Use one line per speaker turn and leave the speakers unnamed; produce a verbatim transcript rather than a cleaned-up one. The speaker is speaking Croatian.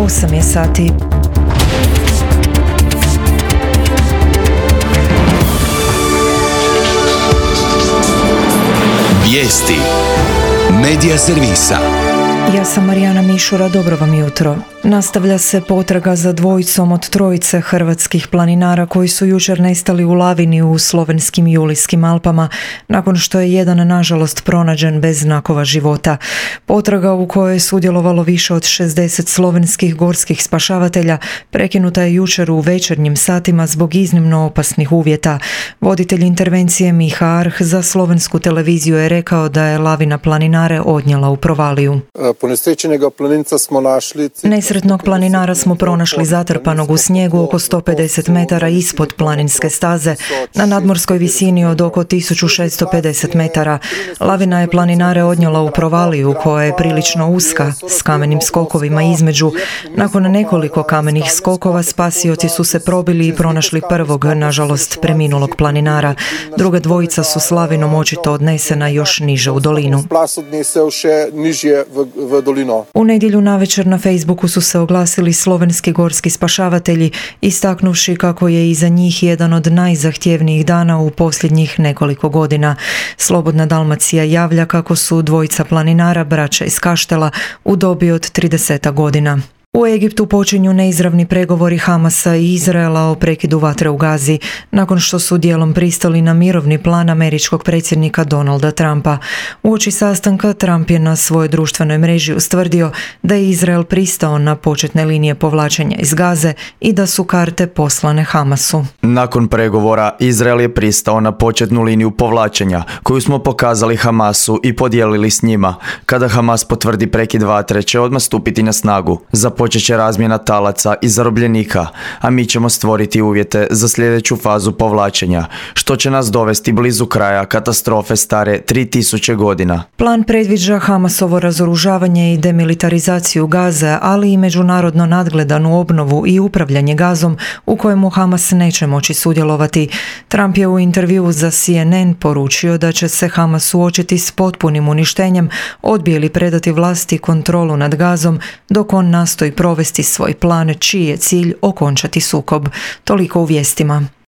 osam je sati.
Vijesti Medija servisa.
Ja sam Marijana Mišura, dobro vam jutro. Nastavlja se potraga za dvojicom od trojice hrvatskih planinara koji su jučer nestali u lavini u slovenskim Julijskim Alpama, nakon što je jedan nažalost pronađen bez znakova života. Potraga u kojoj je sudjelovalo više od šezdeset slovenskih gorskih spašavatelja prekinuta je jučer u večernjim satima zbog iznimno opasnih uvjeta. Voditelj intervencije Miha Arh za slovensku televiziju je rekao da je lavina planinare odnijela u provaliju.
Ponesrečenega planinca smo našli.
Nesretnog planinara smo pronašli zatrpanog u snijegu oko sto pedeset metara ispod planinske staze na nadmorskoj visini od oko tisuću šesto pedeset metara. Lavina je planinare odnijela u provaliju koja je prilično uska s kamenim skokovima između. Nakon nekoliko kamenih skokova spasioci su se probili i pronašli prvog, nažalost preminulog planinara. Druga dvojica su s lavinom očito odnesena još niže u dolinu. U nedjelju navečer na Facebooku su se oglasili slovenski gorski spašavatelji, istaknuvši kako je iza njih jedan od najzahtjevnijih dana u posljednjih nekoliko godina. Slobodna Dalmacija javlja kako su dvojica planinara, braća iz Kaštela, u dobi od trideset godina. U Egiptu počinju neizravni pregovori Hamasa i Izraela o prekidu vatre u Gazi, nakon što su dijelom pristali na mirovni plan američkog predsjednika Donalda Trumpa. Uoči sastanka Trump je na svojoj društvenoj mreži ustvrdio da je Izrael pristao na početne linije povlačenja iz Gaze i da su karte poslane Hamasu.
Nakon pregovora, Izrael je pristao na početnu liniju povlačenja, koju smo pokazali Hamasu i podijelili s njima. Kada Hamas potvrdi prekid vatre, će odmah stupiti na snagu. Za Počet će razmjena talaca i zarobljenika, a mi ćemo stvoriti uvjete za sljedeću fazu povlačenja, što će nas dovesti blizu kraja katastrofe stare tri tisuće godina.
Plan predviđa Hamasovo razoružavanje i demilitarizaciju Gaze, ali i međunarodno nadgledanu obnovu i upravljanje Gazom u kojemu Hamas neće moći sudjelovati. Trump je u intervjuu za C N N poručio da će se Hamas suočiti s potpunim uništenjem, odbije li predati vlasti kontrolu nad Gazom, dok on nastoji provesti svoj plan čiji je cilj okončati sukob. Toliko u vijestima.